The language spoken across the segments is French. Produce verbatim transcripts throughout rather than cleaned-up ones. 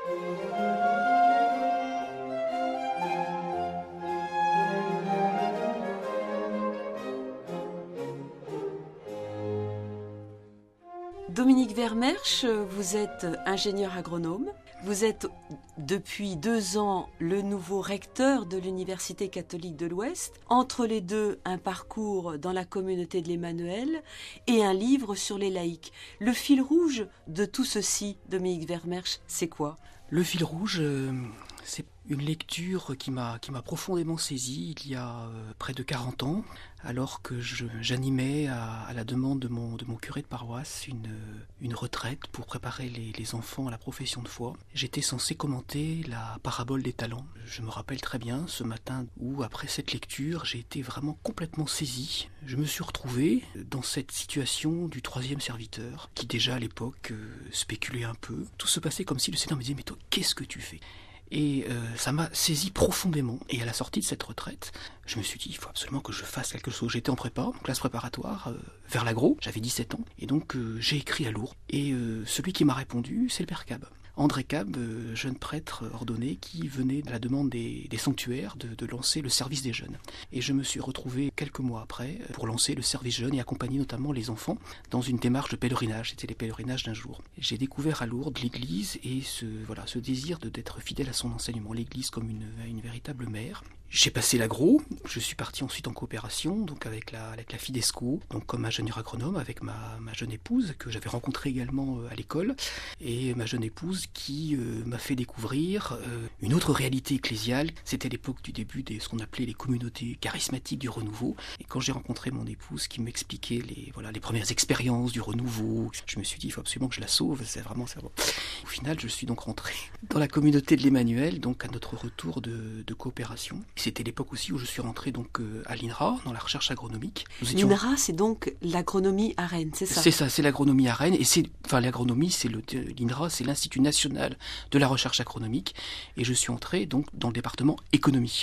Dominique Vermersch, vous êtes ingénieur agronome. Vous êtes depuis deux ans le nouveau recteur de l'Université catholique de l'Ouest. Entre les deux, un parcours dans la communauté de l'Emmanuel et un livre sur les laïcs. Le fil rouge de tout ceci, Dominique Vermersch, c'est quoi ? Le fil rouge, euh, c'est une lecture qui m'a, qui m'a profondément saisi il y a euh, près de quarante ans, alors que je, j'animais à, à la demande de mon, de mon curé de paroisse une, une retraite pour préparer les, les enfants à la profession de foi. J'étais censé commenter la parabole des talents. Je me rappelle très bien ce matin où, après cette lecture, j'ai été vraiment complètement saisi. Je me suis retrouvé dans cette situation du troisième serviteur, qui déjà à l'époque euh, spéculait un peu. Tout se passait comme si le Seigneur me disait « Mais toi, qu'est-ce que tu fais ?» Et euh, ça m'a saisi profondément. Et à la sortie de cette retraite, je me suis dit, il faut absolument que je fasse quelque chose. J'étais en prépa, en classe préparatoire, euh, vers l'agro. J'avais dix-sept ans. Et donc, euh, j'ai écrit à Lourdes. Et euh, celui qui m'a répondu, c'est le père Cab. André Cab, euh, jeune prêtre ordonné, qui venait à la demande des, des sanctuaires de, de lancer le service des jeunes. Et je me suis retrouvé quelques mois après pour lancer le service jeune et accompagner notamment les enfants dans une démarche de pèlerinage. C'était les pèlerinages d'un jour. J'ai découvert à Lourdes l'Église et ce, voilà, ce désir de, d'être fidèle à son enseignement. L'Église comme une, une véritable mère. J'ai passé l'agro, je suis parti ensuite en coopération, donc avec la, avec la Fidesco, donc comme ingénieur agronome, avec ma, ma jeune épouse, que j'avais rencontrée également à l'école, et ma jeune épouse qui euh, m'a fait découvrir euh, une autre réalité ecclésiale. C'était l'époque du début de ce qu'on appelait les communautés charismatiques du renouveau, et quand j'ai rencontré mon épouse qui m'expliquait les, voilà, les premières expériences du renouveau, je me suis dit, il faut absolument que je la sauve, c'est vraiment ça. Au final, je suis donc rentré dans la communauté de l'Emmanuel, donc à notre retour de, de coopération. C'était l'époque aussi où je suis rentré donc euh, à l'INRA, dans la recherche agronomique. Étions... L'INRA, c'est donc l'agronomie à Rennes, c'est ça ? C'est ça, c'est l'agronomie à Rennes. Et c'est, enfin, l'agronomie, c'est le, l'INRA, c'est l'Institut national de la recherche agronomique. Et je suis entré donc dans le département économie.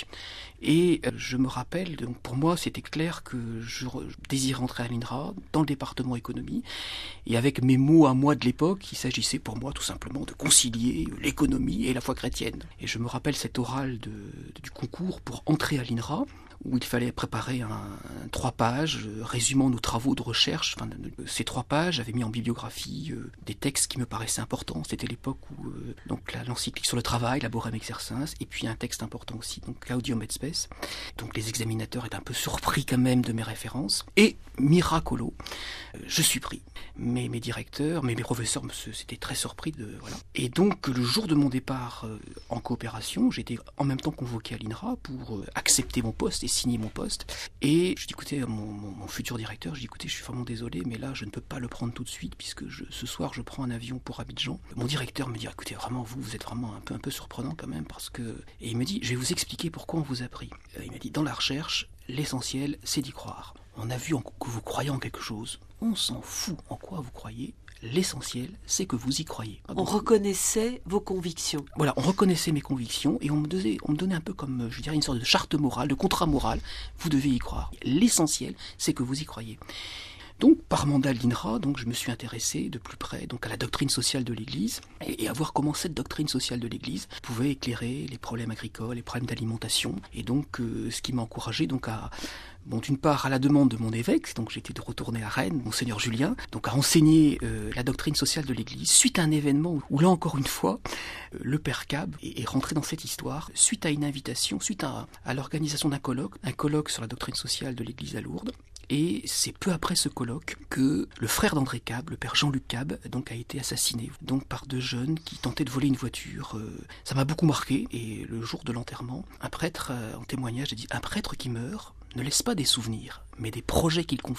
Et euh, je me rappelle, donc pour moi, c'était clair que je re- désirais entrer à l'INRA, dans le département économie. Et avec mes mots à moi de l'époque, il s'agissait pour moi tout simplement de concilier l'économie et la foi chrétienne. Et je me rappelle cet oral de, de, du concours pour entrer à l'INRA, où il fallait préparer un, un trois pages euh, résumant nos travaux de recherche. Enfin, de, ces trois pages, j'avais mis en bibliographie euh, des textes qui me paraissaient importants. C'était l'époque où euh, donc la, l'encyclique sur le travail, Laborem Exercens, et puis un texte important aussi, donc Gaudium et Spes. Donc les examinateurs étaient un peu surpris quand même de mes références. Et miracolo, euh, je suis pris. Mes, mes directeurs, mes, mes professeurs s'étaient très surpris de voilà. Et donc le jour de mon départ euh, en coopération, j'étais en même temps convoqué à l'INRA pour euh, accepter mon poste et signer mon poste. Et je dis écoutez, mon, mon, mon futur directeur, je dis écoutez, je suis vraiment désolé, mais là je ne peux pas le prendre tout de suite puisque je, ce soir je prends un avion pour Abidjan. Mon directeur me dit écoutez, vraiment vous, vous êtes vraiment un peu, un peu surprenant quand même parce que... Et il me dit je vais vous expliquer pourquoi on vous a pris. Il m'a dit dans la recherche, l'essentiel c'est d'y croire. On a vu en, que vous croyez en quelque chose. On s'en fout en quoi vous croyez. L'essentiel, c'est que vous y croyez. On reconnaissait vos convictions. Voilà, on reconnaissait mes convictions et on me donnait, on me donnait un peu comme, je dirais, une sorte de charte morale, de contrat moral. Vous devez y croire. L'essentiel, c'est que vous y croyez. Donc, par mandat de l'INRA, donc, je me suis intéressé de plus près donc, à la doctrine sociale de l'Église et, et à voir comment cette doctrine sociale de l'Église pouvait éclairer les problèmes agricoles, les problèmes d'alimentation. Et donc, euh, ce qui m'a encouragé donc, à... Bon, d'une part, à la demande de mon évêque, donc j'étais de retourner à Rennes, Monseigneur Julien, donc à enseigner euh, la doctrine sociale de l'Église, suite à un événement où, où là encore une fois, euh, le père Cab est, est rentré dans cette histoire, suite à une invitation, suite à, à l'organisation d'un colloque, un colloque sur la doctrine sociale de l'Église à Lourdes. Et c'est peu après ce colloque que le frère d'André Cab, le père Jean-Luc Cab, donc a été assassiné, donc par deux jeunes qui tentaient de voler une voiture. Euh, ça m'a beaucoup marqué, et le jour de l'enterrement, un prêtre, euh, en témoignage, a dit « Un prêtre qui meurt ne laisse pas des souvenirs, mais des projets qu'il confie. »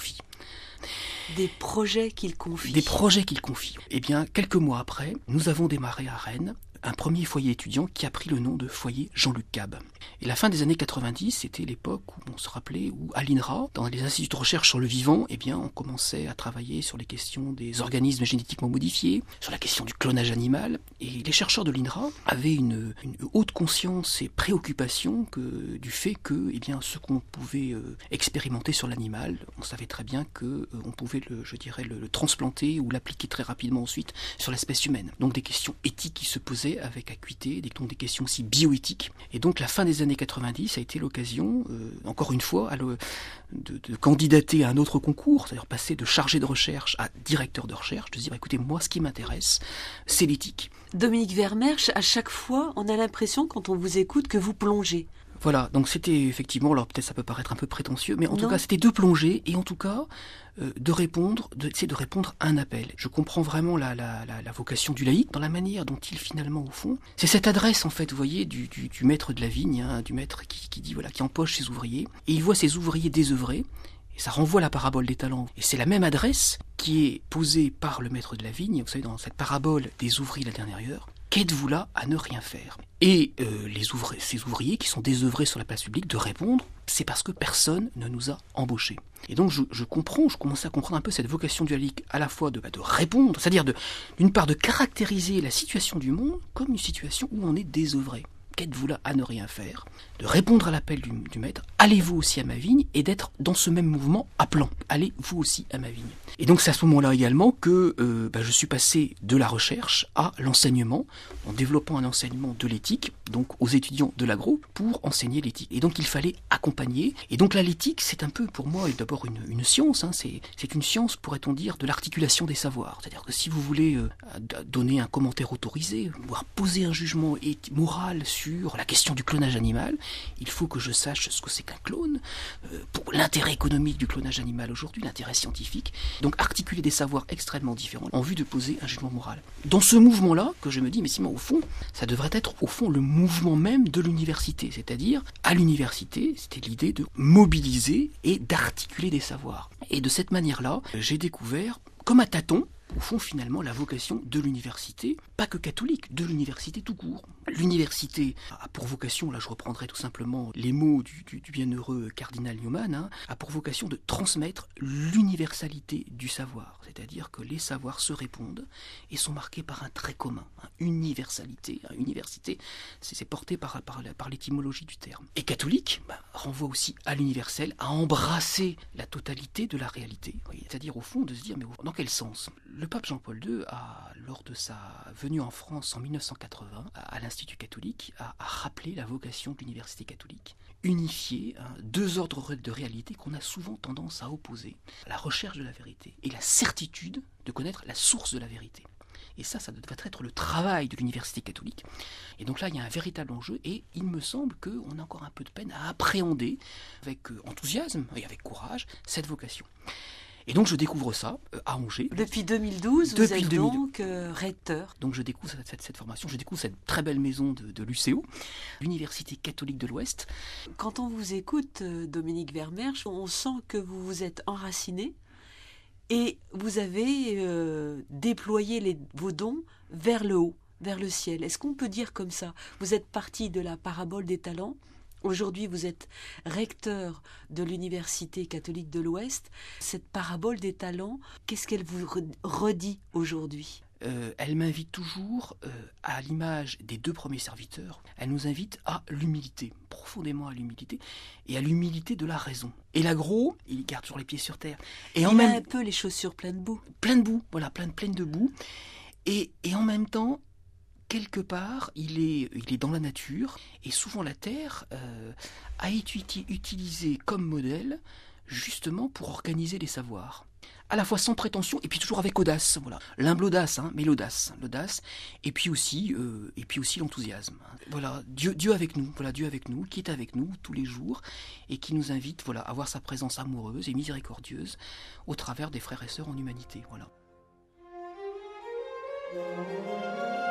Des projets qu'il confie. Des projets qu'il confie. Eh bien, quelques mois après, nous avons démarré à Rennes un premier foyer étudiant qui a pris le nom de foyer Jean-Luc Cab. Et la fin des années quatre-vingt-dix, c'était l'époque où on se rappelait, où à l'INRA, dans les instituts de recherche sur le vivant, eh bien, on commençait à travailler sur les questions des organismes génétiquement modifiés, sur la question du clonage animal. Et les chercheurs de l'INRA avaient une, une haute conscience et préoccupation que, du fait que, eh bien, ce qu'on pouvait euh, expérimenter sur l'animal, on savait très bien que euh, on pouvait le, je dirais, le, le transplanter ou l'appliquer très rapidement ensuite sur l'espèce humaine. Donc des questions éthiques qui se posaient pensais avec acuité, des, des questions aussi bioéthiques. Et donc la fin des années quatre-vingt-dix a été l'occasion, euh, encore une fois, à le, de, de candidater à un autre concours, c'est-à-dire passer de chargé de recherche à directeur de recherche, de dire écoutez, moi ce qui m'intéresse, c'est l'éthique. Dominique Vermersch, à chaque fois, on a l'impression quand on vous écoute que vous plongez. Voilà, donc c'était effectivement, alors peut-être ça peut paraître un peu prétentieux, mais en Non. tout cas c'était de plonger et en tout cas euh, de répondre, de, c'est de répondre à un appel. Je comprends vraiment la, la, la, la vocation du laïc dans la manière dont il finalement au fond, c'est cette adresse en fait, vous voyez, du, du, du maître de la vigne, hein, du maître qui, qui dit voilà, qui empoche ses ouvriers et il voit ses ouvriers désœuvrés. Et ça renvoie à la parabole des talents. Et c'est la même adresse qui est posée par le maître de la vigne, vous savez, dans cette parabole des ouvriers de la dernière heure. Qu'êtes-vous là à ne rien faire ? Et euh, les ouvriers, ces ouvriers qui sont désœuvrés sur la place publique de répondre, c'est parce que personne ne nous a embauchés. Et donc je, je comprends, je commence à comprendre un peu cette vocation du laïc à la fois de, bah, de répondre, c'est-à-dire de, d'une part de caractériser la situation du monde comme une situation où on est désœuvré. Qu'êtes-vous là à ne rien faire ? De répondre à l'appel du, du maître, allez-vous aussi à ma vigne, et d'être dans ce même mouvement appelant, allez vous aussi à ma vigne. Et donc c'est à ce moment-là également que euh, bah, je suis passé de la recherche à l'enseignement, en développant un enseignement de l'éthique, donc aux étudiants de l'agro, pour enseigner l'éthique. Et donc il fallait accompagner, et donc là l'éthique c'est un peu pour moi d'abord une, une science, hein, c'est, c'est une science pourrait-on dire de l'articulation des savoirs, c'est-à-dire que si vous voulez euh, donner un commentaire autorisé, voire poser un jugement moral sur Sur la question du clonage animal, il faut que je sache ce que c'est qu'un clone, euh, pour l'intérêt économique du clonage animal aujourd'hui, l'intérêt scientifique, donc articuler des savoirs extrêmement différents en vue de poser un jugement moral. Dans ce mouvement-là, que je me dis, mais Simon, au fond, ça devrait être au fond le mouvement même de l'université, c'est-à-dire à l'université, c'était l'idée de mobiliser et d'articuler des savoirs. Et de cette manière-là, j'ai découvert, comme à tâtons, au fond, finalement, la vocation de l'université, pas que catholique, de l'université tout court. L'université a pour vocation, là je reprendrai tout simplement les mots du, du, du bienheureux cardinal Newman, hein, a pour vocation de transmettre l'universalité du savoir, c'est-à-dire que les savoirs se répondent et sont marqués par un trait commun, hein, universalité. Hein, université, c'est, c'est porté par, par, par l'étymologie du terme. Et catholique bah, renvoie aussi à l'universel, à embrasser la totalité de la réalité, voyez, c'est-à-dire au fond de se dire, mais dans quel sens ? Le pape Jean-Paul deux, a, lors de sa venue en France en dix-neuf cent quatre-vingts, à l'Institut catholique, a, a rappelé la vocation de l'université catholique. Unifier hein, deux ordres de réalité qu'on a souvent tendance à opposer. La recherche de la vérité et la certitude de connaître la source de la vérité. Et ça, ça devrait être le travail de l'université catholique. Et donc là, il y a un véritable enjeu et il me semble qu'on a encore un peu de peine à appréhender avec enthousiasme et avec courage cette vocation. Et donc je découvre ça euh, à Angers. Depuis deux mille douze, Depuis vous êtes deux mille douze. donc euh, recteur. Donc je découvre cette, cette, cette formation, je découvre cette très belle maison de, de l'U C O, l'Université catholique de l'Ouest. Quand on vous écoute, euh, Dominique Vermersch, on sent que vous vous êtes enraciné et vous avez euh, déployé les, vos dons vers le haut, vers le ciel. Est-ce qu'on peut dire comme ça ? Vous êtes parti de la parabole des talents. Aujourd'hui, vous êtes recteur de l'Université catholique de l'Ouest. Cette parabole des talents, qu'est-ce qu'elle vous redit aujourd'hui ? euh, Elle m'invite toujours, euh, à l'image des deux premiers serviteurs, elle nous invite à l'humilité, profondément à l'humilité, et à l'humilité de la raison. Et l'agro, il garde toujours les pieds sur terre. Et en il même... a un peu les chaussures pleines de boue. Plein de boue, voilà, plein, plein de boue. Et, et en même temps, quelque part, il est, il est dans la nature, et souvent la Terre euh, a été utilisée comme modèle, justement pour organiser les savoirs. À la fois sans prétention, et puis toujours avec audace, voilà. L'humble audace, hein, mais l'audace, l'audace, et puis aussi, euh, et puis aussi l'enthousiasme. Voilà, Dieu, Dieu avec nous, voilà, Dieu avec nous, qui est avec nous tous les jours, et qui nous invite, voilà, à voir sa présence amoureuse et miséricordieuse au travers des frères et sœurs en humanité, voilà.